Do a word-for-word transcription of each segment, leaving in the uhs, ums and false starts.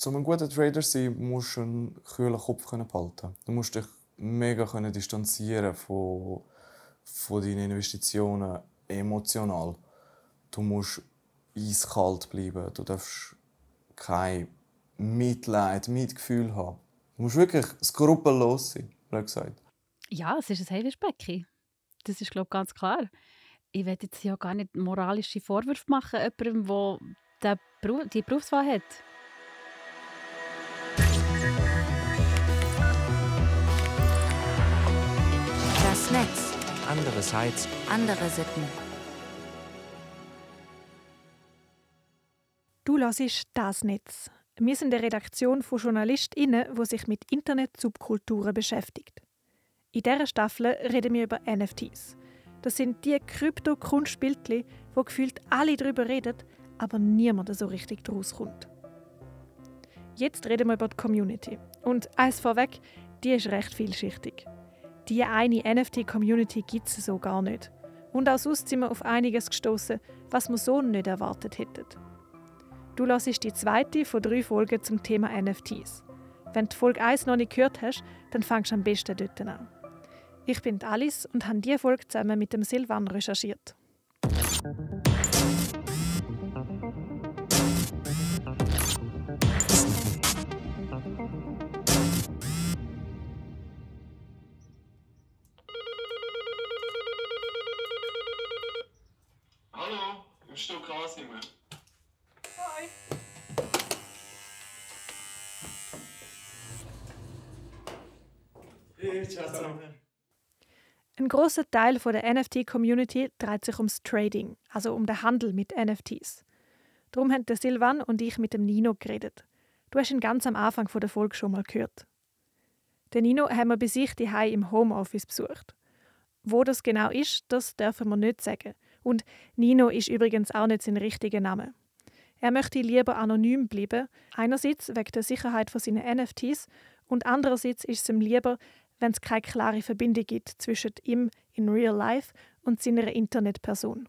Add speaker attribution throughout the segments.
Speaker 1: Um ein guter Trader zu sein, musst du einen kühlen Kopf behalten. Du musst dich mega distanzieren von, von deinen Investitionen emotional. Du musst eiskalt bleiben. Du darfst kein Mitleid, Mitgefühl haben. Du musst wirklich skrupellos sein, blöd gesagt.
Speaker 2: Ja, es ist ein Haifischbecken. Das ist, glaube ich, ganz klar. Ich will jetzt ja gar nicht moralische Vorwürfe machen, jemandem, der Beruf, die Berufswahl hat.
Speaker 3: Das Netz.
Speaker 4: Andere Sites.
Speaker 3: Andere Sitten.
Speaker 5: Du hörst «Das Netz». Wir sind eine Redaktion von JournalistInnen, die sich mit Internet-Subkulturen beschäftigt. In dieser Staffel reden wir über N F Ts. Das sind die Krypto-Kunstbildchen, wo gefühlt alle darüber reden, aber niemand so richtig daraus kommt. Jetzt reden wir über die Community. Und eins vorweg, die ist recht vielschichtig. Die eine N F T-Community gibt es so gar nicht. Und auch sonst sind wir auf einiges gestoßen, was wir so nicht erwartet hätten. Du hörst die zweite von drei Folgen zum Thema N F Ts. Wenn du Folge eins noch nicht gehört hast, dann fangst du am besten dort an. Ich bin Alice und habe diese Folge zusammen mit dem Silvan recherchiert.
Speaker 1: Hallo, im Stück sind wir.
Speaker 5: Hi. Ein grosser Teil der N F T-Community dreht sich ums Trading, also um den Handel mit N F Ts. Darum haben der Silvan und ich mit dem Nino geredet. Du hast ihn ganz am Anfang der Folge schon mal gehört. Den Nino haben wir bei sich daheim im Homeoffice besucht. Wo das genau ist, das dürfen wir nicht sagen. Und Nino ist übrigens auch nicht sein richtiger Name. Er möchte lieber anonym bleiben, einerseits wegen der Sicherheit von seinen N F Ts und andererseits ist es ihm lieber, wenn es keine klare Verbindung gibt zwischen ihm in real life und seiner Internetperson.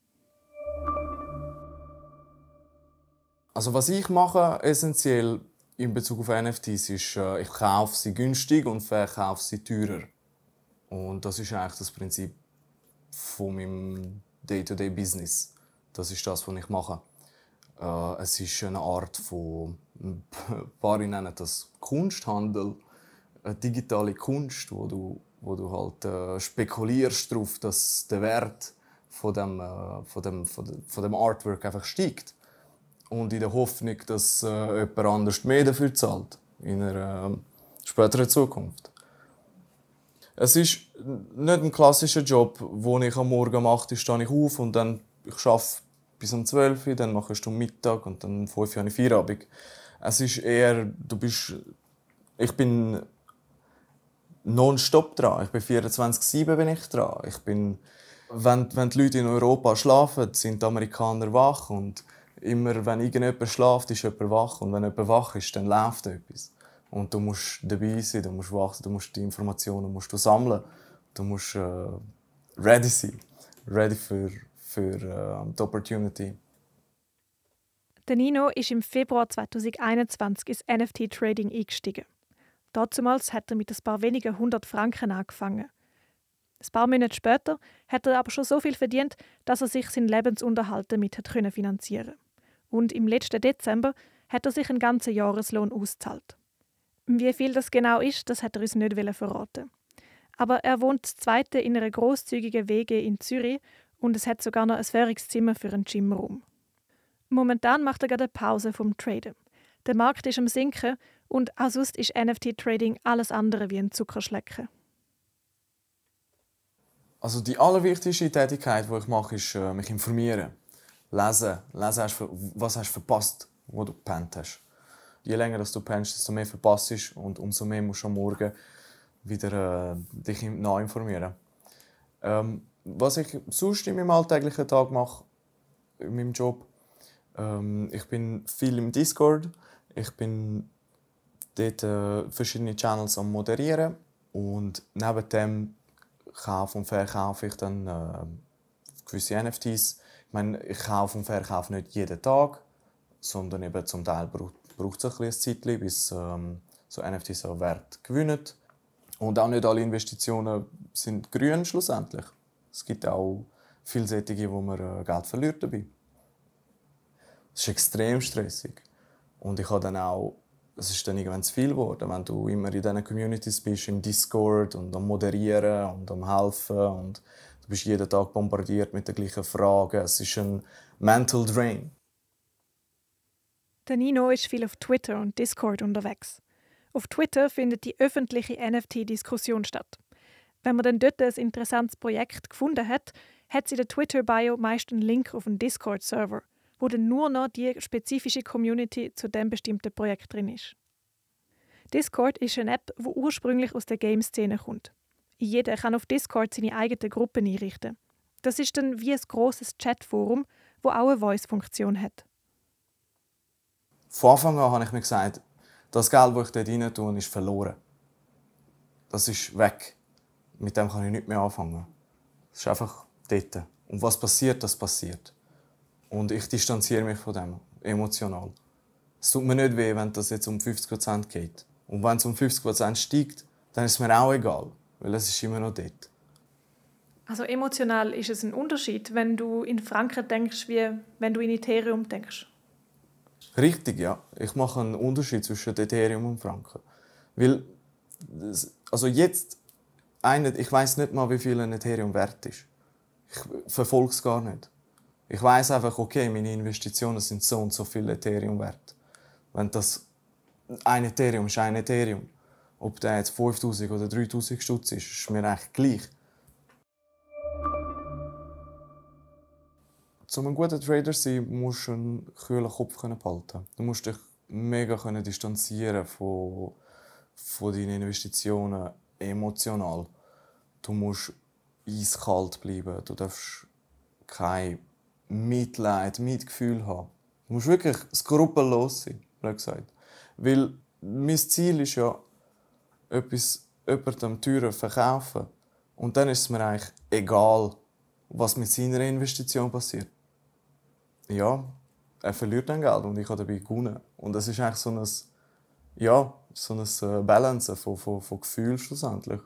Speaker 1: Also was ich mache, essentiell in Bezug auf N F Ts, ist, äh, ich kaufe sie günstig und verkaufe sie teurer. Und das ist eigentlich das Prinzip von meinem Day-to-Day-Business. Das ist das, was ich mache. Äh, es ist eine Art von, ein paar nennen das Kunsthandel, eine digitale Kunst, wo du, wo du halt äh, spekulierst darauf, dass der Wert von dem, äh, von dem, von dem, von dem Artwork einfach steigt. Und in der Hoffnung, dass äh, jemand anders mehr dafür zahlt in einer äh, späteren Zukunft. Es ist nicht ein klassischer Job, den ich am Morgen mache. Da stehe ich auf und dann ich arbeite bis um zwölf Uhr, dann mache ich Stunde Mittag und dann um fünf Uhr habe ich Feierabend. Es ist eher, du bist, ich bin nonstop dran. Ich bin vierundzwanzig sieben bin ich dran. Ich bin, wenn, wenn die Leute in Europa schlafen, sind die Amerikaner wach. Und immer, wenn irgendjemand schläft, ist jemand wach. Und wenn jemand wach ist, dann läuft etwas. Und du musst dabei sein, du musst wach sein, du musst die Informationen musst du sammeln. Du musst äh, ready sein. Ready für, für äh, die Opportunity.
Speaker 5: Der Nino ist im Februar zweitausendeinundzwanzig ins N F T-Trading eingestiegen. Damals hat er mit ein paar wenigen hundert Franken angefangen. Ein paar Monate später hat er aber schon so viel verdient, dass er sich seinen Lebensunterhalt damit hat finanzieren konnte. Und im letzten Dezember hat er sich einen ganzen Jahreslohn ausgezahlt. Wie viel das genau ist, das hat er uns nicht verraten. Aber er wohnt das zweite in einer grosszügigen W G in Zürich und es hat sogar noch ein fähriges Zimmer für einen Gymraum. Momentan macht er gerade eine Pause vom Traden. Der Markt ist am Sinken und auch sonst ist N F T-Trading alles andere wie ein Zuckerschlecken.
Speaker 1: Also die allerwichtigste Tätigkeit, die ich mache, ist äh, mich informieren. Lesen. Lesen hast du, was hast du verpasst, wo du gepennt hast. Je länger dass du pennst, desto mehr verpasst ist und umso mehr musst du am Morgen wieder äh, dich nahinformieren. Ähm, was ich sonst in meinem alltäglichen Tag mache, in meinem Job, ähm, ich bin viel im Discord. Ich bin dort äh, verschiedene Channels am Moderieren und neben dem kaufe und verkaufe ich dann äh, gewisse N F Ts. Ich meine, ich kaufe und verkaufe nicht jeden Tag, sondern eben zum Teil braucht es ein, ein Zeitchen, bis ähm, so N F Ts auch Wert gewinnen. Und auch nicht alle Investitionen sind grün schlussendlich. Es gibt auch viele solche, wo man äh, Geld verliert dabei. Es ist extrem stressig. Und ich habe dann auch, es ist dann irgendwann zu viel geworden, wenn du immer in diesen Communities bist, im Discord und am Moderieren und am Helfen und du bist jeden Tag bombardiert mit den gleichen Fragen. Es ist ein Mental Drain.
Speaker 5: Der Nino ist viel auf Twitter und Discord unterwegs. Auf Twitter findet die öffentliche N F T-Diskussion statt. Wenn man dann dort ein interessantes Projekt gefunden hat, hat sie in der Twitter-Bio meist einen Link auf einen Discord-Server, wo dann nur noch die spezifische Community zu dem bestimmten Projekt drin ist. Discord ist eine App, die ursprünglich aus der Game-Szene kommt. Jeder kann auf Discord seine eigenen Gruppen einrichten. Das ist dann wie ein grosses Chatforum, wo auch eine Voice-Funktion hat.
Speaker 1: Von Anfang an habe ich mir gesagt, das Geld, das ich dort rein tue, ist verloren. Das ist weg. Mit dem kann ich nicht mehr anfangen. Das ist einfach dort. Und was passiert, das passiert. Und ich distanziere mich von dem, emotional. Es tut mir nicht weh, wenn das jetzt um fünfzig Prozent geht. Und wenn es um fünfzig Prozent steigt, dann ist es mir auch egal, weil es ist immer noch dort.
Speaker 5: Also emotional ist es ein Unterschied, wenn du in Franken denkst, wie wenn du in Ethereum denkst.
Speaker 1: Richtig, ja. Ich mache einen Unterschied zwischen Ethereum und Franken. Weil, also jetzt, ich weiss nicht mal, wie viel ein Ethereum wert ist. Ich verfolge es gar nicht. Ich weiss einfach, okay, meine Investitionen sind so und so viel Ethereum wert. Wenn das ein Ethereum ist, ein Ethereum. Ob der jetzt fünftausend oder dreitausend Stutz ist, ist mir eigentlich gleich. Um ein guter Trader zu sein, musst du einen kühlen Kopf behalten. Du musst dich mega distanzieren von, von deinen Investitionen emotional. Du musst eiskalt bleiben. Du darfst kein Mitleid, Mitgefühl haben. Du musst wirklich skrupellos sein, blöd gesagt. Weil mein Ziel ist ja, etwas jemandem teurer verkaufen. Und dann ist es mir eigentlich egal, was mit seiner Investition passiert. Ja, er verliert dann Geld und ich habe dabei gewonnen. Und das ist eigentlich so ein, ja, so ein Balance von, von, von Gefühlen schlussendlich.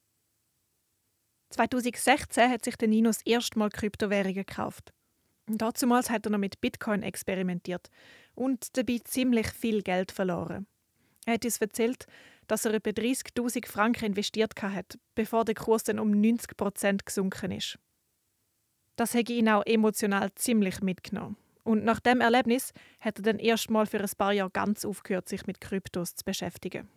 Speaker 5: zwanzig sechzehn hat sich der Nino das erste Mal Kryptowährungen gekauft. Dazumals hat er noch mit Bitcoin experimentiert und dabei ziemlich viel Geld verloren. Er hat uns erzählt, dass er etwa dreissigtausend Franken investiert hat, bevor der Kurs dann um neunzig Prozent gesunken ist. Das hat ihn auch emotional ziemlich mitgenommen. Und nach dem Erlebnis hat er dann erst mal für ein paar Jahre ganz aufgehört, sich mit Kryptos zu beschäftigen.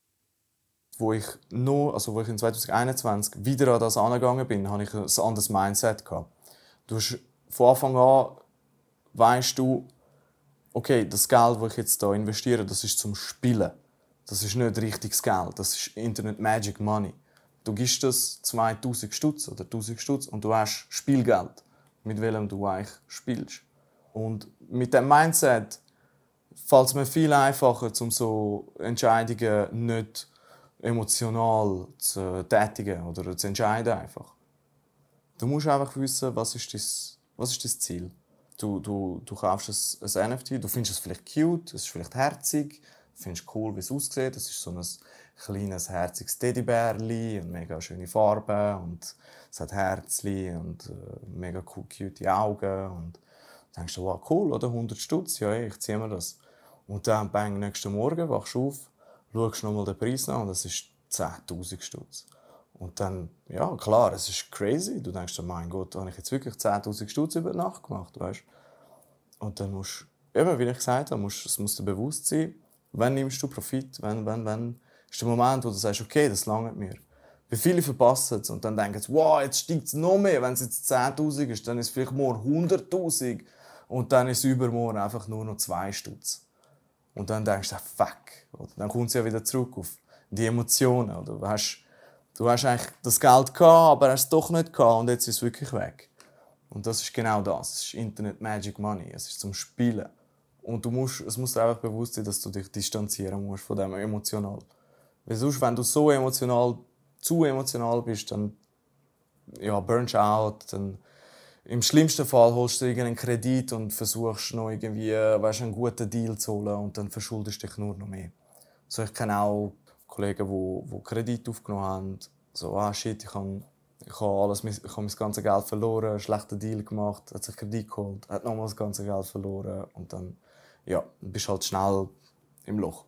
Speaker 1: Wo ich, noch, also wo ich in zwanzig einundzwanzig wieder an das angegangen bin, hatte ich ein anderes Mindset. Du hast, von Anfang an weißt du, okay, das Geld, das ich jetzt hier investiere, das ist zum Spielen. Das ist nicht richtiges Geld, das ist Internet Magic Money. Du gibst das zweitausend Stutz oder tausend Stutz und du hast Spielgeld, mit welchem du eigentlich spielst. Und mit diesem Mindset fällt es mir viel einfacher, um so Entscheidungen nicht emotional zu tätigen oder zu entscheiden einfach. Du musst einfach wissen, was ist dein, was ist dein Ziel. Du, du, du kaufst ein, ein N F T, du findest es vielleicht cute, es ist vielleicht herzig, du findest cool, wie es aussieht. Es ist so ein kleines, herziges Teddybärli und mega schöne Farben und es hat Herzli und äh, mega cool, cute Augen und du denkst du, wow, cool, oder? hundert Stutz, ja, ich ziehe mir das. Und dann, bang, nächsten Morgen wachst du auf, schaust nochmal den Preis nach und das ist zehntausend Stutz. Und dann, ja, klar, es ist crazy. Du denkst, oh mein Gott, habe ich jetzt wirklich zehntausend Stutz über Nacht gemacht, weißt? Und dann musst du, eben, wie ich gesagt habe, musst, es muss dir bewusst sein, wann nimmst du Profit, wann, wann, wann ist der Moment, wo du sagst, okay, das langt mir. Wie viele verpassen es und dann denken sie, wow, jetzt steigt es noch mehr. Wenn es jetzt zehntausend ist, dann ist es vielleicht morgen hunderttausend und dann ist es übermorgen einfach nur noch zwei Stutz. Und dann denkst du, fuck. Oder dann kommt es ja wieder zurück auf die Emotionen. Oder du hast, du hast eigentlich das Geld gehabt, aber hast es doch nicht gehabt und jetzt ist es wirklich weg. Und das ist genau das. Es ist Internet Magic Money. Es ist zum Spielen. Und du musst, es muss dir einfach bewusst sein, dass du dich distanzieren musst von dem emotional. Weil sonst, wenn du so emotional, zu emotional bist, dann ja, burnst out, dann Im schlimmsten Fall holst du irgendeinen Kredit und versuchst noch irgendwie, weißt, einen guten Deal zu holen und dann verschuldest du dich nur noch mehr. So, ich kenne auch Kollegen, die, die Kredit aufgenommen haben. So, ah shit, ich habe, ich habe, alles, ich habe mein ganzes Geld verloren, einen schlechten Deal gemacht, hat sich Kredit geholt, hat nochmal das ganze Geld verloren und dann ja, bist du halt schnell im Loch.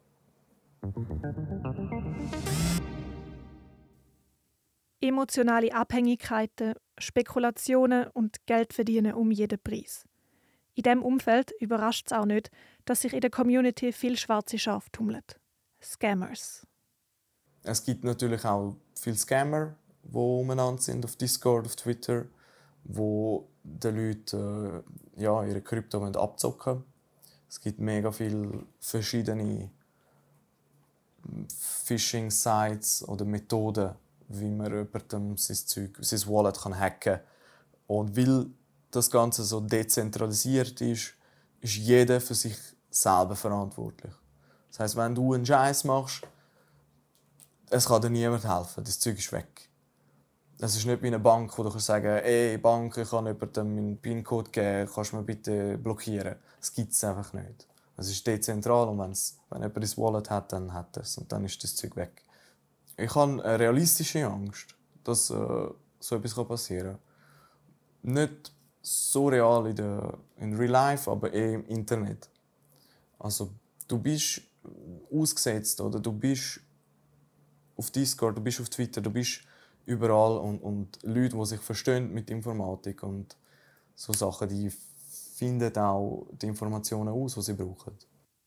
Speaker 5: Emotionale Abhängigkeiten, Spekulationen und Geld verdienen um jeden Preis. In diesem Umfeld überrascht es auch nicht, dass sich in der Community viel schwarze Schafe tummeln. Scammers.
Speaker 1: Es gibt natürlich auch viele Scammer, die umeinander sind auf Discord, auf Twitter, wo den Leuten äh, ja, ihre Krypto abzocken wollen. Es gibt mega viele verschiedene Phishing-Sites oder Methoden, wie man jemandem sein, Zeug, sein Wallet kann hacken kann. Und weil das Ganze so dezentralisiert ist, ist jeder für sich selber verantwortlich. Das heisst, wenn du einen Scheiß machst, es kann dir niemand helfen. Das Zeug ist weg. Es ist nicht wie eine Bank, wo du sagen kannst, ey Bank, ich kann jemandem meinen PIN-Code geben, kannst du mir bitte blockieren. Das gibt es einfach nicht. Es ist dezentral und wenn's, wenn jemand das Wallet hat, dann hat er es und dann ist das Zeug weg. Ich habe eine realistische Angst, dass äh, so etwas passieren kann. Nicht so real in, der, in Real Life, aber eher im Internet. Also du bist ausgesetzt oder du bist auf Discord, du bist auf Twitter, du bist überall und, und Leute, die sich verstehen mit Informatik und so Sachen, die finden auch die Informationen aus, die sie brauchen.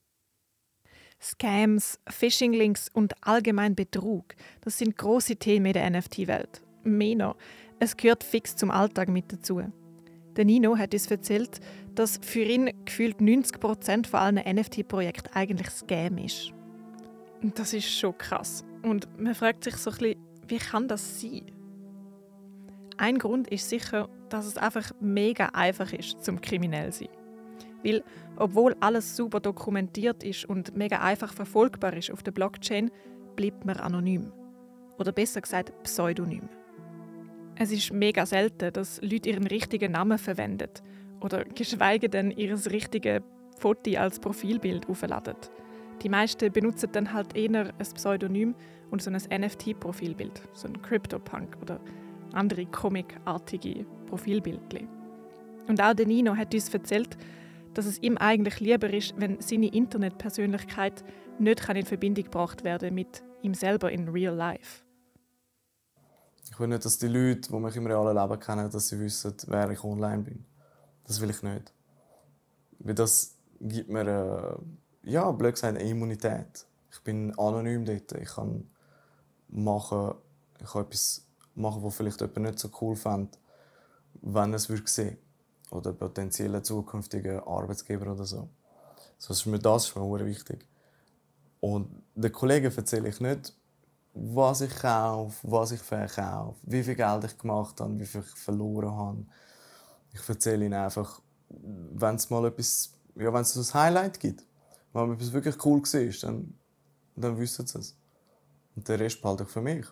Speaker 5: Scams, Phishing-Links und allgemein Betrug, das sind grosse Themen in der N F T-Welt. Mehr noch, es gehört fix zum Alltag mit dazu. Der Nino hat uns erzählt, dass für ihn gefühlt neunzig Prozent von allen N F T-Projekten eigentlich Scam ist. Und das ist schon krass. Und man fragt sich so ein bisschen, wie kann das sein? Ein Grund ist sicher, dass es einfach mega einfach ist, zum kriminell zu sein. Weil, obwohl alles super dokumentiert ist und mega einfach verfolgbar ist auf der Blockchain, bleibt man anonym. Oder besser gesagt, pseudonym. Es ist mega selten, dass Leute ihren richtigen Namen verwenden oder geschweige denn ihr richtiges Foto als Profilbild aufladen. Die meisten benutzen dann halt eher ein Pseudonym und so ein N F T-Profilbild, so ein CryptoPunk oder andere comicartige Profilbildchen. Und auch der Nino hat uns erzählt, dass es ihm eigentlich lieber ist, wenn seine Internetpersönlichkeit nicht in Verbindung gebracht werden kann mit ihm selber in real life.
Speaker 1: Ich will nicht, dass die Leute, die mich im realen Leben kennen, dass sie wissen, wer ich online bin. Das will ich nicht. Weil das gibt mir, äh, ja, blöd gesagt, eine Immunität. Ich bin anonym dort. Ich kann machen, ich kann etwas machen, was vielleicht jemand nicht so cool fände, wenn er es sehen würde. Oder potenzielle zukünftige Arbeitsgeber oder so. So ist mir das schon wichtig. Und den Kollegen erzähle ich nicht, was ich kaufe, was ich verkaufe, wie viel Geld ich gemacht habe, wie viel ich verloren habe. Ich erzähle ihnen einfach, wenn es mal etwas, ja, wenn es so ein Highlight gibt, wenn etwas wirklich cool war, dann, dann wissen sie es. Und den Rest behalte ich für mich.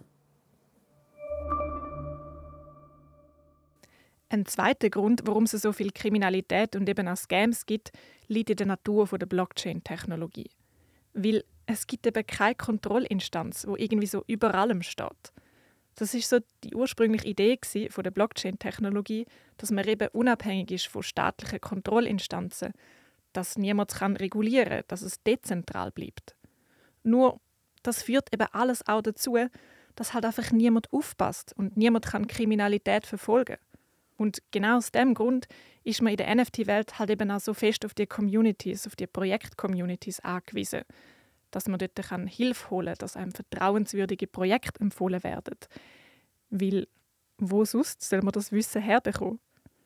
Speaker 5: Ein zweiter Grund, warum es so viel Kriminalität und eben auch Scams gibt, liegt in der Natur der Blockchain-Technologie. Weil es gibt eben keine Kontrollinstanz, die irgendwie so über allem steht. Das ist so die ursprüngliche Idee von der Blockchain-Technologie, dass man eben unabhängig ist von staatlichen Kontrollinstanzen, dass niemand kann regulieren kann, dass es dezentral bleibt. Nur, das führt eben alles auch dazu, dass halt einfach niemand aufpasst und niemand kann Kriminalität verfolgen. Und genau aus diesem Grund ist man in der N F T-Welt halt eben auch so fest auf die Communities, auf die Projekt-Communities angewiesen, dass man dort kann Hilfe holen kann, dass einem vertrauenswürdige Projekte empfohlen werden. Weil, wo sonst soll man das Wissen herbekommen?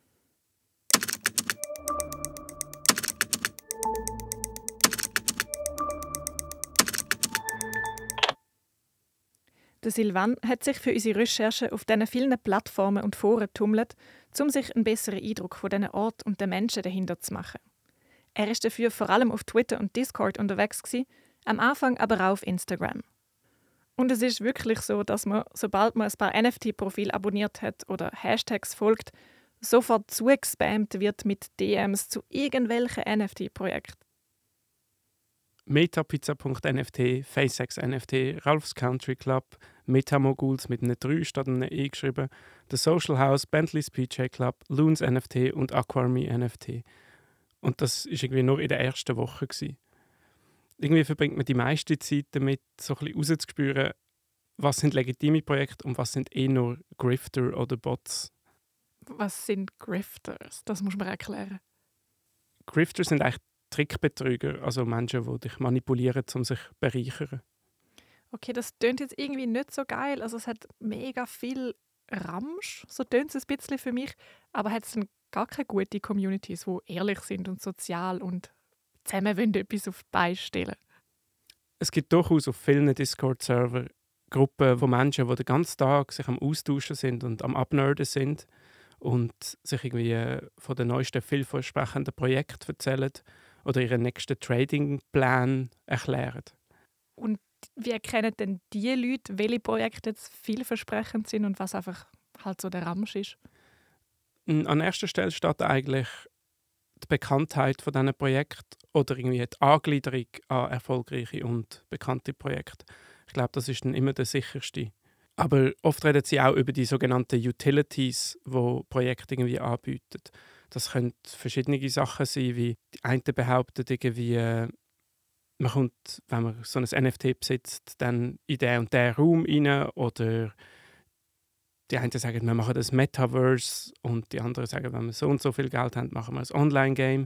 Speaker 5: Der Silvan hat sich für unsere Recherche auf diesen vielen Plattformen und Foren getummelt, um sich einen besseren Eindruck von diesen Ort und den Menschen dahinter zu machen. Er ist dafür vor allem auf Twitter und Discord unterwegs gewesen, am Anfang aber auch auf Instagram. Und es ist wirklich so, dass man, sobald man ein paar N F T-Profile abonniert hat oder Hashtags folgt, sofort zugespammt wird mit D Ms zu irgendwelchen N F T-Projekten.
Speaker 4: Metapizza Punkt N F T, FaceX N F T, Ralphs Country Club, Metamoguls mit einem drei statt einem E geschrieben, The Social House, Bentley's P J Club, Loons N F T und Aquarmy N F T. Und das war irgendwie nur in der ersten Woche gewesen. Irgendwie verbringt man die meiste Zeit damit, so ein bisschen rauszuspüren, was sind legitime Projekte und was sind eh nur Grifter oder Bots.
Speaker 5: Was sind Grifters? Das muss man erklären.
Speaker 4: Grifter sind eigentlich Trickbetrüger, also Menschen, die dich manipulieren, um sich zu bereichern.
Speaker 5: Okay, das tönt jetzt irgendwie nicht so geil. Also es hat mega viel Ramsch, so tönt es ein bisschen für mich. Aber hat es dann gar keine guten Communities, die ehrlich sind und sozial und zusammen wollen etwas auf die Beine stellen?
Speaker 4: Es gibt durchaus auf vielen Discord-Servern Gruppen, wo Menschen, die den ganzen Tag sich am Austauschen sind und am Abnerden sind und sich irgendwie von den neuesten vielversprechenden Projekten erzählen oder ihren nächsten Trading-Plan erklären.
Speaker 5: Und wie erkennen denn die Leute, welche Projekte jetzt vielversprechend sind und was einfach halt so der Ramsch ist?
Speaker 4: An erster Stelle steht eigentlich die Bekanntheit von diesen Projekten oder irgendwie die Angliederung an erfolgreiche und bekannte Projekte. Ich glaube, das ist dann immer der sicherste. Aber oft reden sie auch über die sogenannten Utilities, die Projekte irgendwie anbieten. Das können verschiedene Sachen sein, wie die einen behaupten irgendwie, äh, man kommt, wenn man so ein N F T besitzt, dann in den und den Raum rein. Oder die einen sagen, wir machen das Metaverse. Und die anderen sagen, wenn wir so und so viel Geld haben, machen wir ein Online-Game.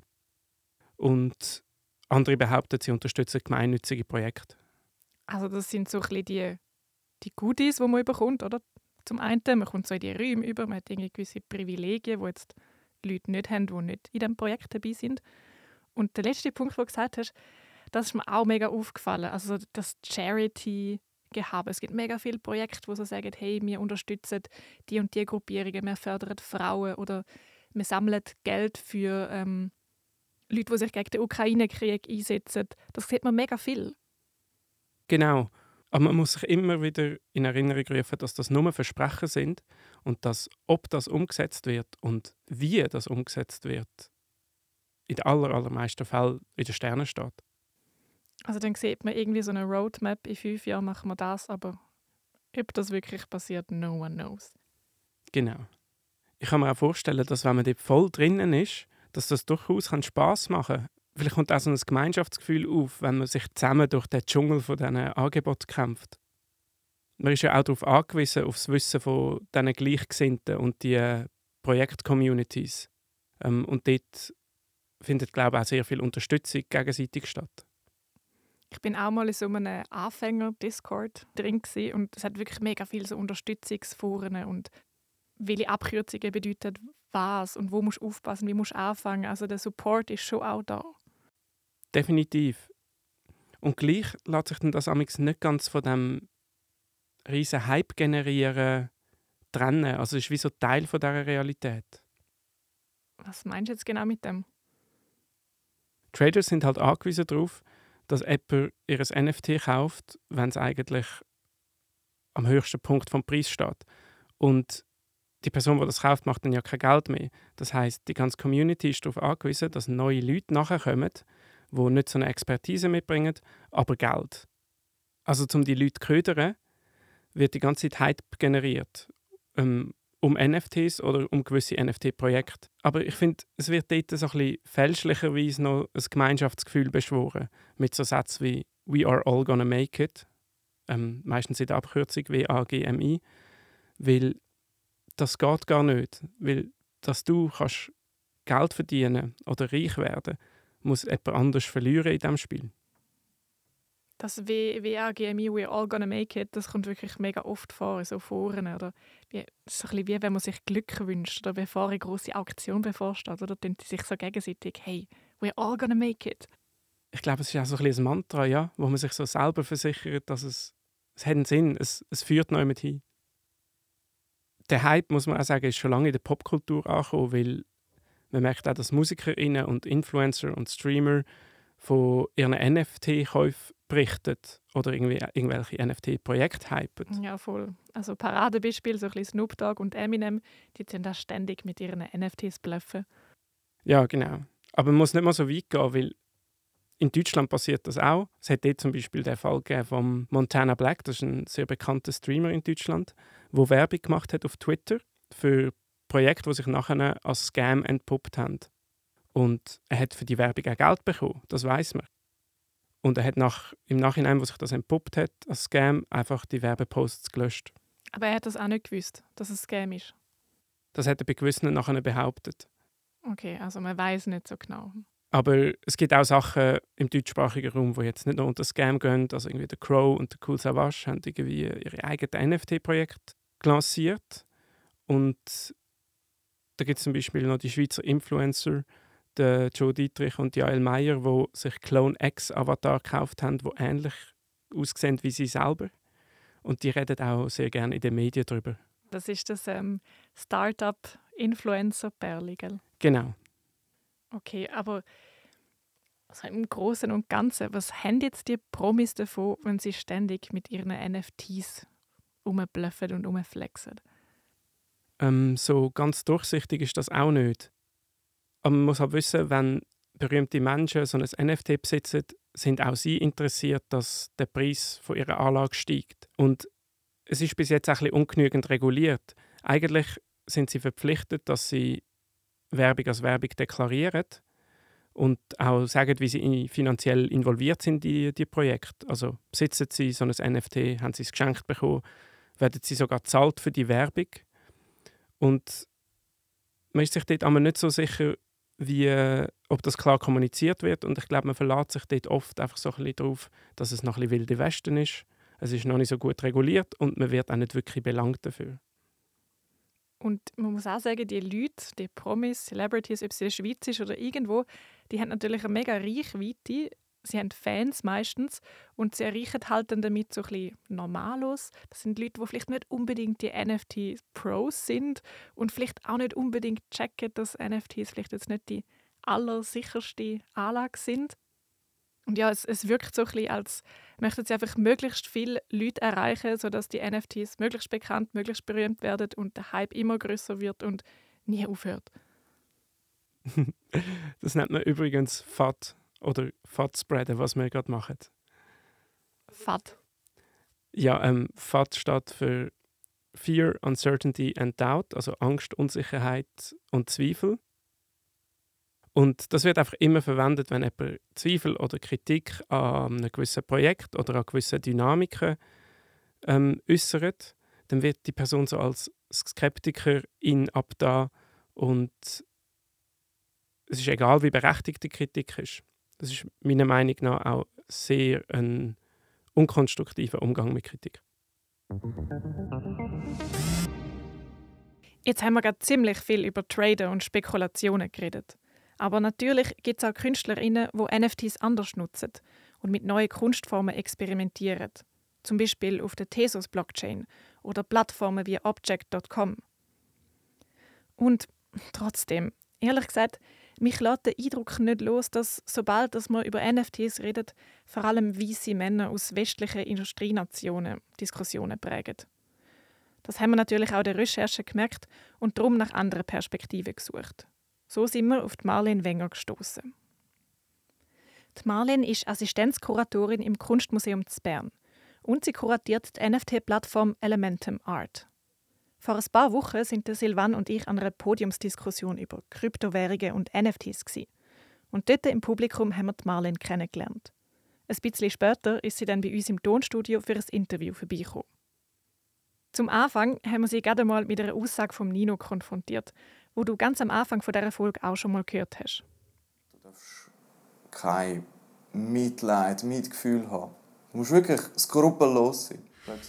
Speaker 4: Und andere behaupten, sie unterstützen gemeinnützige Projekte.
Speaker 5: Also das sind so ein bisschen die, die Goodies, die man bekommt, oder? Zum einen, man kommt so in die Räume über, man hat irgendwie gewisse Privilegien, die jetzt Leute nicht haben, die nicht in diesem Projekt dabei sind. Und der letzte Punkt, den du gesagt hast, das ist mir auch mega aufgefallen. Also das Charity-Gehabe. Es gibt mega viele Projekte, die so sagen, hey, wir unterstützen die und die Gruppierungen, wir fördern Frauen oder wir sammeln Geld für ähm, Leute, die sich gegen den Ukraine-Krieg einsetzen. Das sieht man mega viel.
Speaker 4: Genau. Aber man muss sich immer wieder in Erinnerung rufen, dass das nur Versprechen sind und dass, ob das umgesetzt wird und wie das umgesetzt wird, in den aller, allermeisten Fällen in den Sternen steht.
Speaker 5: Also dann sieht man irgendwie so eine Roadmap, in fünf Jahren machen wir das, aber ob das wirklich passiert, no one knows.
Speaker 4: Genau. Ich kann mir auch vorstellen, dass wenn man dort voll drinnen ist, dass das durchaus Spass machen kann. Vielleicht kommt auch so ein Gemeinschaftsgefühl auf, wenn man sich zusammen durch den Dschungel von diesen Angeboten kämpft. Man ist ja auch darauf angewiesen, auf das Wissen von diesen Gleichgesinnten und die Projekt-Communities. Ähm, und dort findet, glaube ich, auch sehr viel Unterstützung gegenseitig statt.
Speaker 5: Ich bin auch mal in so einem Anfänger-Discord drin gewesen und es hat wirklich mega viele so Unterstützungsforen und welche Abkürzungen bedeuten was und wo musst du aufpassen, wie musst du anfangen. Also der Support ist schon auch da.
Speaker 4: Definitiv. Und gleich lässt sich dann das amigs nicht ganz von dem riesen Hype generieren trennen. Also es ist wie so Teil von dieser Realität.
Speaker 5: Was meinst du jetzt genau mit dem?
Speaker 4: Trader sind halt angewiesen darauf, dass jemand ihr N F T kauft, wenn es eigentlich am höchsten Punkt vom Preis steht. Und die Person, die das kauft, macht dann ja kein Geld mehr. Das heisst, die ganze Community ist darauf angewiesen, dass neue Leute nachkommen, die nicht so eine Expertise mitbringen, aber Geld. Also um die Leute zu ködern, wird die ganze Zeit Hype generiert. Ähm, um N F Ts oder um gewisse N F T-Projekte. Aber ich finde, es wird dort so ein bisschen fälschlicherweise noch ein Gemeinschaftsgefühl beschworen. Mit so Sätzen wie «We are all gonna make it». Ähm, meistens in der Abkürzung W A G M I. Weil das geht gar nicht. Weil, dass du kannst Geld verdienen oder reich werden, muss jemand anders verlieren in diesem Spiel.
Speaker 5: Das W A G M I, «We're all gonna make it», das kommt wirklich mega oft vor in so Foren. Oder wie, das ist so ein bisschen wie wenn man sich Glück wünscht oder bevor eine grosse Auktion bevorsteht. Oder dann die sich so gegenseitig «Hey, we're all gonna make it».
Speaker 4: Ich glaube, es ist auch so ein bisschen ein Mantra, ja, wo man sich so selber versichert, dass es, es hat einen Sinn, es, es führt niemand hin. Der Hype, muss man auch sagen, ist schon lange in der Popkultur angekommen, weil man merkt auch, dass MusikerInnen und Influencer und Streamer von ihren N F T-Käufen berichtet oder irgendwie irgendwelche N F T-Projekte hypen.
Speaker 5: Ja, voll. Also Paradebeispiel, so ein bisschen Snoop Dogg und Eminem, die sind da ständig mit ihren N F Ts bluffen.
Speaker 4: Ja, genau. Aber man muss nicht mal so weit gehen, weil in Deutschland passiert das auch. Es hat dort zum Beispiel den Fall gegeben von Montana Black, das ist ein sehr bekannter Streamer in Deutschland, der Werbung gemacht hat auf Twitter für Projekte, die sich nachher als Scam entpuppt haben. Und er hat für die Werbung auch Geld bekommen, das weiß man. Und er hat nach, im Nachhinein, wo sich das entpuppt hat, als Scam, einfach die Werbeposts gelöscht.
Speaker 5: Aber er hat das auch nicht gewusst, dass es ein Scam ist.
Speaker 4: Das hat er bei gewissen nachher behauptet.
Speaker 5: Okay, also man weiß nicht so genau.
Speaker 4: Aber es gibt auch Sachen im deutschsprachigen Raum, die jetzt nicht nur unter Scam gehen. Also irgendwie der Crow und der Cool Savage haben irgendwie ihre eigenen N F T-Projekte lanciert. Und da gibt es zum Beispiel noch die Schweizer Influencer, der Joe Dietrich und Jael Meyer, die sich Clone X Avatar gekauft haben, die ähnlich aussehen wie sie selber. Und die reden auch sehr gerne in den Medien darüber.
Speaker 5: Das ist das ähm, Startup-Influencer-Perli, gell?
Speaker 4: Genau.
Speaker 5: Okay, aber also im Großen und Ganzen, was haben jetzt die Promis davon, wenn sie ständig mit ihren N F Ts rumbluffen und rumflexen?
Speaker 4: Ähm, so ganz durchsichtig ist das auch nicht. Aber man muss halt wissen, wenn berühmte Menschen so ein N F T besitzen, sind auch sie interessiert, dass der Preis von ihrer Anlage steigt. Und es ist bis jetzt auch ein bisschen ungenügend reguliert. Eigentlich sind sie verpflichtet, dass sie Werbung als Werbung deklarieren und auch sagen, wie sie finanziell involviert sind in die, die Projekte. Also besitzen sie so ein N F T, haben sie es geschenkt bekommen, werden sie sogar bezahlt für die Werbung. Und man ist sich dort aber nicht so sicher, wie, ob das klar kommuniziert wird. Und ich glaube, man verlässt sich dort oft einfach so ein bisschen darauf, dass es noch ein bisschen wilde Westen ist. Es ist noch nicht so gut reguliert und man wird auch nicht wirklich belangt dafür.
Speaker 5: Und man muss auch sagen, die Leute, die Promis, Celebrities, ob sie in der Schweiz ist oder irgendwo, die haben natürlich eine mega Reichweite. Sie haben Fans meistens und sie erreichen halt dann damit so ein bisschen Normalos. Das sind Leute, die vielleicht nicht unbedingt die N F T-Pros sind und vielleicht auch nicht unbedingt checken, dass N F Ts vielleicht jetzt nicht die allersicherste Anlage sind. Und ja, es, es wirkt so ein bisschen, als möchten sie einfach möglichst viele Leute erreichen, sodass die N F Ts möglichst bekannt, möglichst berühmt werden und der Hype immer größer wird und nie aufhört.
Speaker 4: Das nennt man übrigens F A D oder F A D-Spreaden, was wir gerade machen.
Speaker 5: F A D?
Speaker 4: Ja, ähm, F A D steht für Fear, Uncertainty and Doubt, also Angst, Unsicherheit und Zweifel. Und das wird einfach immer verwendet, wenn jemand Zweifel oder Kritik an einem gewissen Projekt oder an gewissen Dynamiken ähm, äußert. Dann wird die Person so als Skeptikerin abgetan und es ist egal, wie berechtigt die Kritik ist. Das ist meiner Meinung nach auch sehr ein unkonstruktiver Umgang mit Kritik.
Speaker 5: Jetzt haben wir gerade ziemlich viel über Trader und Spekulationen geredet. Aber natürlich gibt es auch KünstlerInnen, die N F Ts anders nutzen und mit neuen Kunstformen experimentieren. Zum Beispiel auf der Tezos-Blockchain oder Plattformen wie Object Punkt com. Und trotzdem, ehrlich gesagt, mich lässt der Eindruck nicht los, dass, sobald dass man über N F Ts redet, vor allem weisse Männer aus westlichen Industrienationen Diskussionen prägen. Das haben wir natürlich auch in der Recherche gemerkt und darum nach anderen Perspektiven gesucht. So sind wir auf die Marlene Wenger gestoßen. Die Marlene ist Assistenzkuratorin im Kunstmuseum zu Bern und sie kuratiert die N F T-Plattform Elementum Art. Vor ein paar Wochen sind der Silvan und ich an einer Podiumsdiskussion über Kryptowährungen und N F Ts gewesen. Und dort im Publikum haben wir die Marlene kennengelernt. Ein bisschen später ist sie dann bei uns im Tonstudio für ein Interview vorbeigekommen. Zum Anfang haben wir sie gerade einmal mit einer Aussage von Nino konfrontiert, wo du ganz am Anfang von dieser Folge auch schon mal gehört hast.
Speaker 1: Du darfst kein Mitleid, Mitgefühl haben. Du musst wirklich skrupellos sein.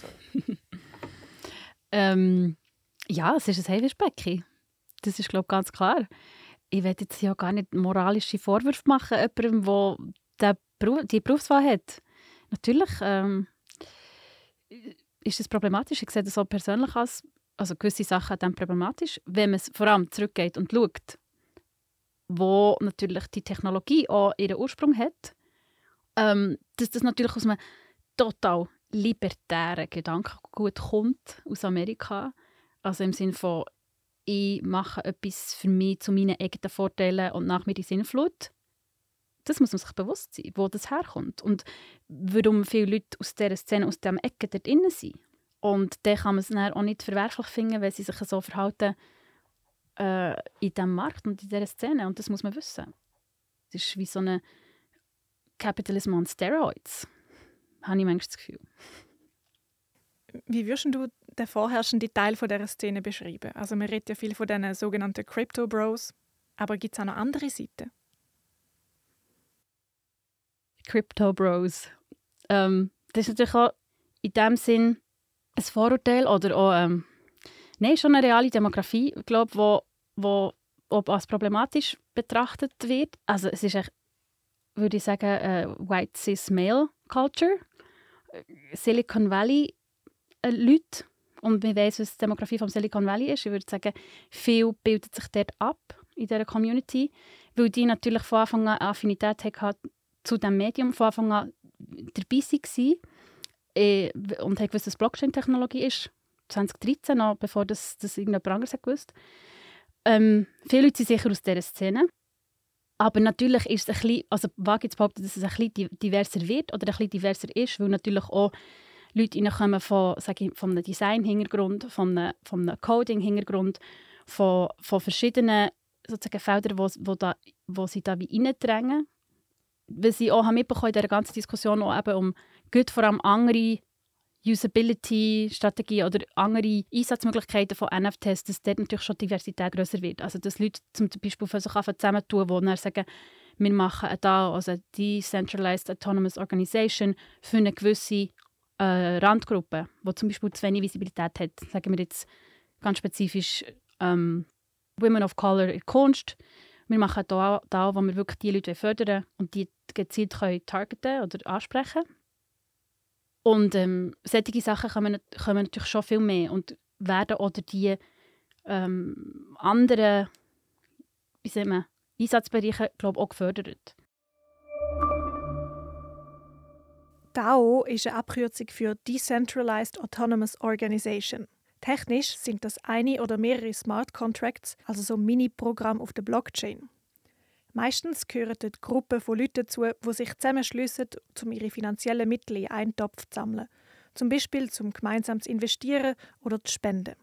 Speaker 2: ähm, ja, es ist ein Haifischbecken. Das ist, glaube ich, ganz klar. Ich will jetzt ja gar nicht moralische Vorwürfe machen, jemandem, der die Berufswahl hat. Natürlich ähm, ist das problematisch. Ich sehe das auch persönlich als Also gewisse Sachen dann problematisch, wenn man vor allem zurückgeht und schaut, wo natürlich die Technologie auch ihren Ursprung hat ähm, dass das natürlich aus einem total libertären Gedankengut kommt, aus Amerika. Also im Sinne von, ich mache etwas für mich zu meinen eigenen Vorteilen und nach mir die Sinnflut. Das muss man sich bewusst sein, wo das herkommt und warum viele Leute aus dieser Szene, aus diesem Ecke dort drin sind. Und dann kann man es dann auch nicht verwerflich finden, wenn sie sich so verhalten äh, in diesem Markt und in dieser Szene. Und das muss man wissen. Es ist wie so ein Kapitalismus on Steroids, habe ich manchmal das Gefühl.
Speaker 5: Wie würdest du den vorherrschenden Teil von dieser Szene beschreiben? Also man redet ja viel von diesen sogenannten Crypto Bros, aber gibt es auch noch andere Seiten?
Speaker 2: Crypto Bros. Ähm, das ist natürlich auch in dem Sinn ein Vorurteil oder auch ähm, nein, schon eine reale Demografie, glaube ich, wo, wo, wo als problematisch betrachtet wird. Also es ist echt, würde ich sagen, äh, White Cis Male Culture, Silicon Valley äh, Leute, und man weiss, was die Demografie vom Silicon Valley ist. Ich würde sagen, viel bildet sich dort ab in dieser Community, weil die natürlich von Anfang an Affinität hatten zu diesem Medium, von Anfang an dabei waren äh, und haben gewusst, dass Blockchain-Technologie ist. zwanzig dreizehn, noch bevor das, das irgendjemand anderes hat gewusst. Ähm, viele Leute sind sicher aus dieser Szene. Aber natürlich ist es ein bisschen, also wage ich zu behaupten, dass es ein bisschen diverser wird oder ein bisschen diverser ist, weil natürlich auch Leute reinkommen von, sage ich, von einem Design-Hintergrund, von einem, von einem Coding-Hintergrund, von, von verschiedenen sozusagen Feldern, wo, wo, da, wo sie da wie reindrängen. Weil sie auch haben mitbekommen in dieser ganzen Diskussion auch eben um gut vor allem andere Usability-Strategien oder andere Einsatzmöglichkeiten von N F Ts, dass dort natürlich schon die Diversität grösser wird. Also dass Leute zum Beispiel sich zusammentun, die dann sagen, wir machen da also eine Decentralized Autonomous Organization für eine gewisse äh, Randgruppe, die zum Beispiel zu wenig Visibilität hat. Sagen wir jetzt ganz spezifisch ähm, Women of Color in Kunst. Wir machen da, da, wo wir wirklich die Leute fördern und die gezielt können targeten oder ansprechen. Und ähm, solche Sachen kommen, kommen natürlich schon viel mehr und werden oder die ähm, anderen wie sagen wir, Einsatzbereiche, glaube ich, auch gefördert.
Speaker 5: D A O ist eine Abkürzung für Decentralized Autonomous Organization. Technisch sind das eine oder mehrere Smart Contracts, also so Mini-Programme auf der Blockchain. Meistens gehören dort Gruppen von Leuten dazu, die sich zusammenschliessen, um ihre finanziellen Mittel in einen Topf zu sammeln. Zum Beispiel zum gemeinsam zu investieren oder zu spenden.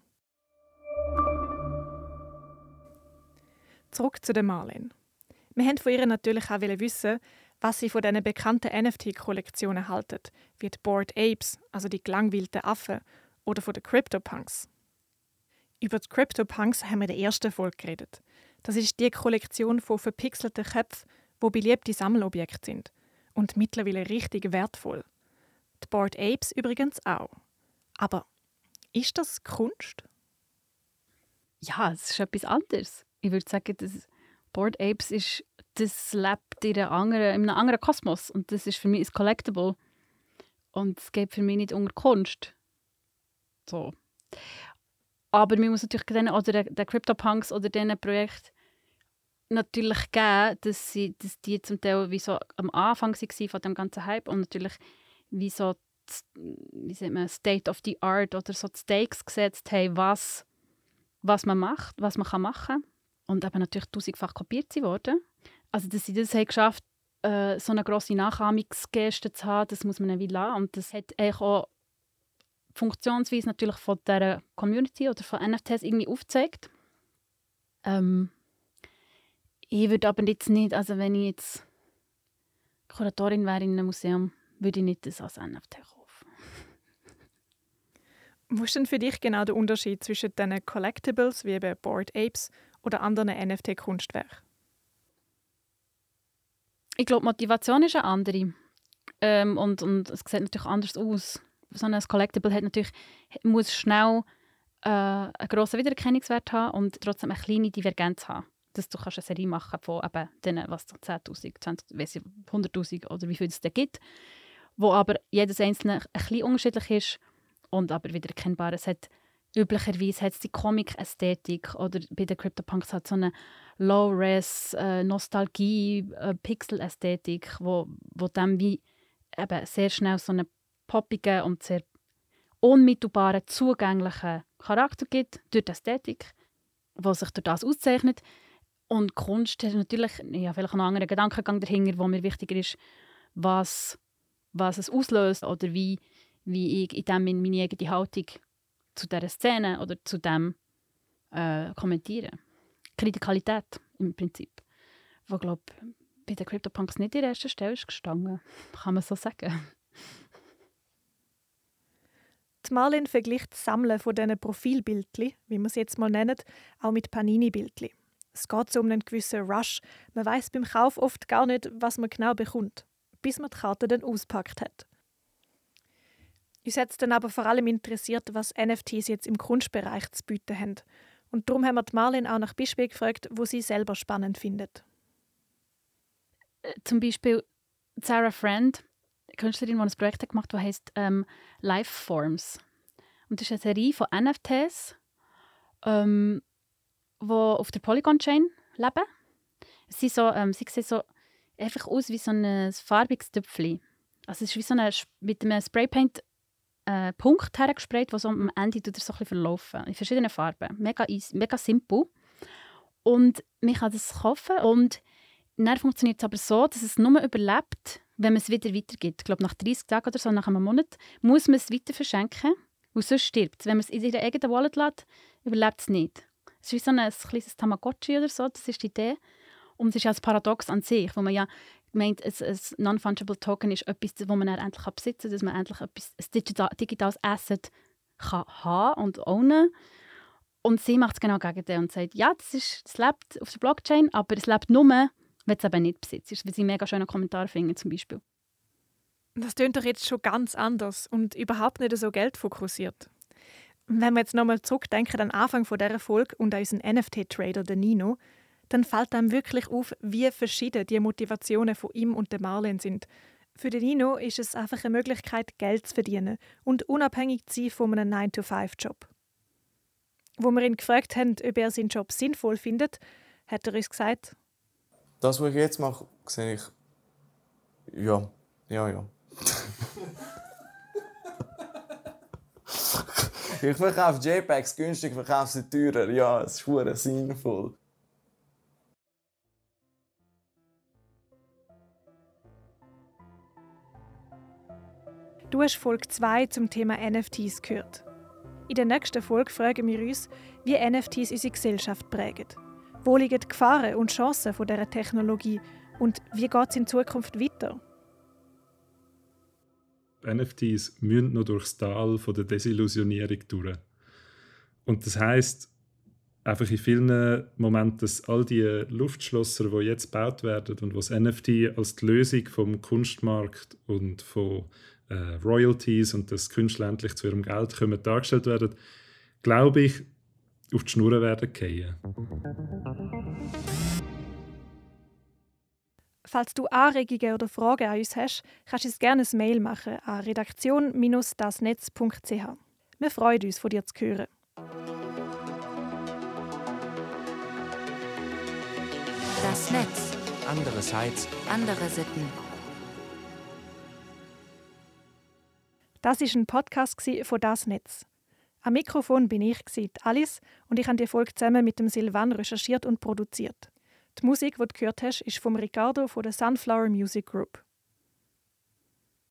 Speaker 5: Zurück zu der Marlene. Wir wollten von ihr natürlich auch wissen, was sie von diesen bekannten N F T-Kollektionen halten, wie die Bored Apes, also die gelangweilten Affen, oder von den CryptoPunks. Über die CryptoPunks haben wir in der ersten Folge geredet. Das ist die Kollektion von verpixelten Köpfen, die beliebte Sammelobjekte sind und mittlerweile richtig wertvoll. Die Bored Apes übrigens auch. Aber ist das Kunst?
Speaker 2: Ja, es ist etwas anderes. Ich würde sagen, dass Bored Apes ist, das lebt in, einer anderen, in einem anderen Kosmos und das ist für mich ein Collectible. Und es geht für mich nicht unter Kunst. So. Aber man muss natürlich den, oder den CryptoPunks oder diesen Projekten natürlich geben, dass, sie, dass die zum Teil wie so am Anfang waren von dem ganzen Hype und natürlich wie so wie sagt man, State of the Art oder so die Stakes gesetzt haben, was, was man macht, was man kann machen kann. Und eben natürlich tausendfach kopiert sie worden. Also dass sie das haben geschafft, äh, so eine grosse Nachahmungsgeste zu haben, das muss man nicht lassen. Und das hat eigentlich auch die Funktionsweise natürlich von dieser Community oder von N F Ts irgendwie aufgezeigt. Ähm, ich würde aber jetzt nicht, also wenn ich jetzt Kuratorin wäre in einem Museum, würde ich nicht das als N F T kaufen.
Speaker 5: Wo ist denn für dich genau der Unterschied zwischen diesen Collectibles, wie eben Bored Apes, oder anderen N F T-Kunstwerken?
Speaker 2: Ich glaube, die Motivation ist eine andere. Ähm, und, und es sieht natürlich anders aus. So ein Collectible hat natürlich, muss schnell äh, einen grossen Wiedererkennungswert haben und trotzdem eine kleine Divergenz haben. Dass du kannst eine Serie machen von eben denen, was zehntausend, zwanzig, hunderttausend oder wie viel es da gibt, wo aber jedes einzelne ein bisschen unterschiedlich ist und aber wiedererkennbar. Es hat Üblicherweise hat es die Comic-Ästhetik oder bei den CryptoPunks hat so eine Low-Res, äh, Nostalgie, äh, Pixel-Ästhetik, wo, wo dann wie eben sehr schnell so einen poppigen und sehr unmittelbaren, zugänglichen Charakter gibt, durch die Ästhetik, die sich durch das auszeichnet. Und Kunst hat natürlich ja, vielleicht einen anderen Gedankengang dahinter, wo mir wichtiger ist, was, was es auslöst oder wie, wie ich in dem meine eigene Haltung zu dieser Szene oder zu dem äh, kommentiere. Kritikalität im Prinzip. Wo, glaube bei den CryptoPunks nicht an erster Stelle ist gestanden. Kann man so sagen.
Speaker 5: Die Marlene vergleicht das Sammeln von diesen Profilbildchen, wie wir es jetzt mal nennen, auch mit Panini-Bildchen. Es geht so um einen gewissen Rush. Man weiss beim Kauf oft gar nicht, was man genau bekommt, bis man die Karte dann auspackt hat. Uns hat es dann aber vor allem interessiert, was N F Ts jetzt im Kunstbereich zu bieten haben. Und darum haben wir die Marlene auch nach Beispielen gefragt, wo sie selber spannend findet.
Speaker 2: Zum Beispiel Sarah Friend, eine Künstlerin, die ein Projekt hat gemacht hat, das heisst ähm, Lifeforms. Und das ist eine Serie von N F Ts, ähm, die auf der Polygon-Chain leben. Sie, so, ähm, sie sehen so einfach aus wie so ein farbiges Töpfchen. Also es ist wie so eine, mit einem Spraypaint äh, Punkt hergesprayt, der so am Ende tut er so ein bisschen verlaufen. In verschiedenen Farben. Mega, easy, mega simpel. Und man kann das kaufen. Und dann funktioniert es aber so, dass es nur überlebt, wenn man es wieder weitergibt. Ich glaube, nach dreißig Tagen oder so, nach einem Monat, muss man es weiter verschenken, weil sonst stirbt es. Wenn man es in seiner eigenen Wallet lässt, überlebt es nicht. Es ist wie so ein, ein kleines Tamagotchi oder so, das ist die Idee. Und es ist ja ein Paradox an sich, wo man ja meint, ein, ein Non-Fungible Token ist etwas, das man dann endlich besitzen kann, dass man endlich etwas, ein digital, digitales Asset kann haben und ownen. Und sie macht es genau gegen das und sagt, ja, das, ist, das lebt auf der Blockchain, aber es lebt nur, wenn es eben nicht besitzt. Weil sie mega schöne Kommentare finden, zum Beispiel.
Speaker 5: Das klingt doch jetzt schon ganz anders und überhaupt nicht so geldfokussiert. Wenn wir jetzt nochmal zurückdenken an den Anfang dieser Folge und an unseren N F T-Trader, den Nino, dann fällt einem wirklich auf, wie verschieden die Motivationen von ihm und der Marlene sind. Für den Nino ist es einfach eine Möglichkeit, Geld zu verdienen und unabhängig zu sein von einem nine to five Job. Wo wir ihn gefragt haben, ob er seinen Job sinnvoll findet, hat er uns gesagt:
Speaker 1: Das, was ich jetzt mache, sehe ich. Ja, ja, ja. Ich verkaufe JPEGs günstig, verkaufe sie teurer. Ja, es ist verdammt sinnvoll.
Speaker 5: Du hast Folge zwei zum Thema N F Ts gehört. In der nächsten Folge fragen wir uns, wie N F Ts unsere Gesellschaft prägen. Wo liegen die Gefahren und Chancen von dieser Technologie und wie geht es in Zukunft weiter?
Speaker 6: N F Ts müssen noch durchs Tal von der Desillusionierung durch. Und das heisst einfach in vielen Momenten, dass all die Luftschlösser, die jetzt gebaut werden und wo das N F T als die Lösung vom Kunstmarkt und von äh, Royalties und dass Künstler endlich zu ihrem Geld kommen, dargestellt werden, glaube ich, auf die Schnur werden fallen.
Speaker 5: Falls du Anregungen oder Fragen an uns hast, kannst du uns gerne ein Mail machen an redaktion Bindestrich das netz Punkt c h. Wir freuen uns, von dir zu hören.
Speaker 3: Das Netz.
Speaker 7: Andere Sites.
Speaker 3: Andere Sitten.
Speaker 5: Das war ein Podcast von «Das Netz». Am Mikrofon bin ich, Alice, und ich habe die Folge zusammen mit dem Silvan recherchiert und produziert. Die Musik, die du gehört hast, ist von Ricardo von der Sunflower Music Group.